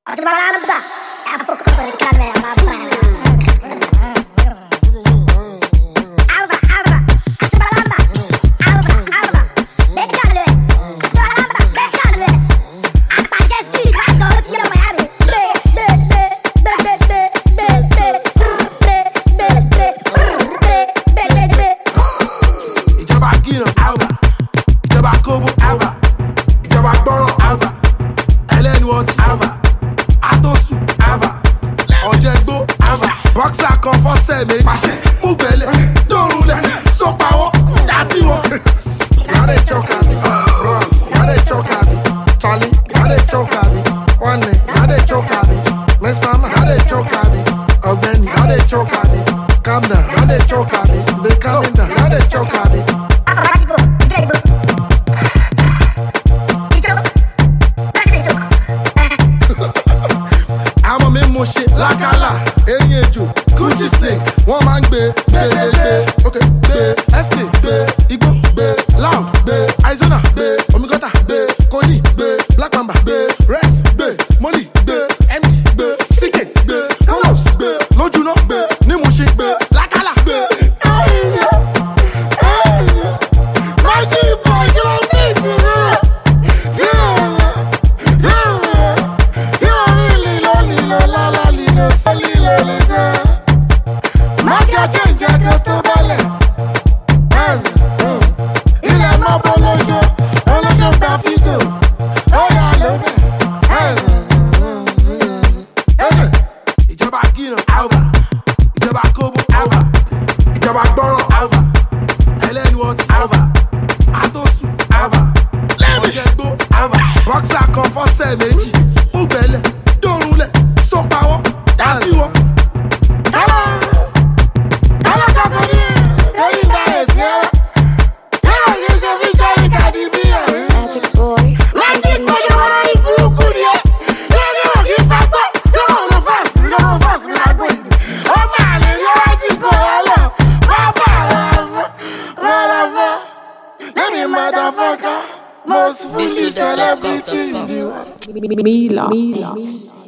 Boxer kan fọ́sẹ̀ méjì, mú gbẹ̀lẹ̀, dòrùlẹ̀, sọ́pà wọn, dá sí wọn. Now they choke at me, Ross, now they choke at me, Charlie, now they choke at me, One, now they choke at me, Mr. Man, now they choke at me, Ogbeni, now they choke at me, calm down, now they choke at me, they calming down, now they choke at me. Àmọ́ mi mú ṣe lákàlà, eyín ejò, Gucci snake, wọ́n máa ń gbé, ok, gbé, SK, gbé, Igbó, gbé, Loud, gbé, Arizona, gbé, Omigọ́ta, gbé, Koni, gbé, Black Mamba, gbé, Red, gbé, Molly, gbé, MD, gbé, CK, gbé, Colos, gbé, Lójúná, gbé, Nímúṣin, gbé, lákàlà, gbé. Ìjọba Kírun alva, ìjọba Kobo alva, ìjọba Gbọ́rọ̀ alva, ẹlẹ́nu ọtí alva, Àtòsùn alva, ọ̀jẹ̀gbó alva, Boxer kan fọ́sẹ̀ méjì, mú gbẹ̀lẹ̀, dòrùlẹ̀, sọ́pà wọn, dá sí wọn. Motherfucker, most foolish celebrity in the world. Mila.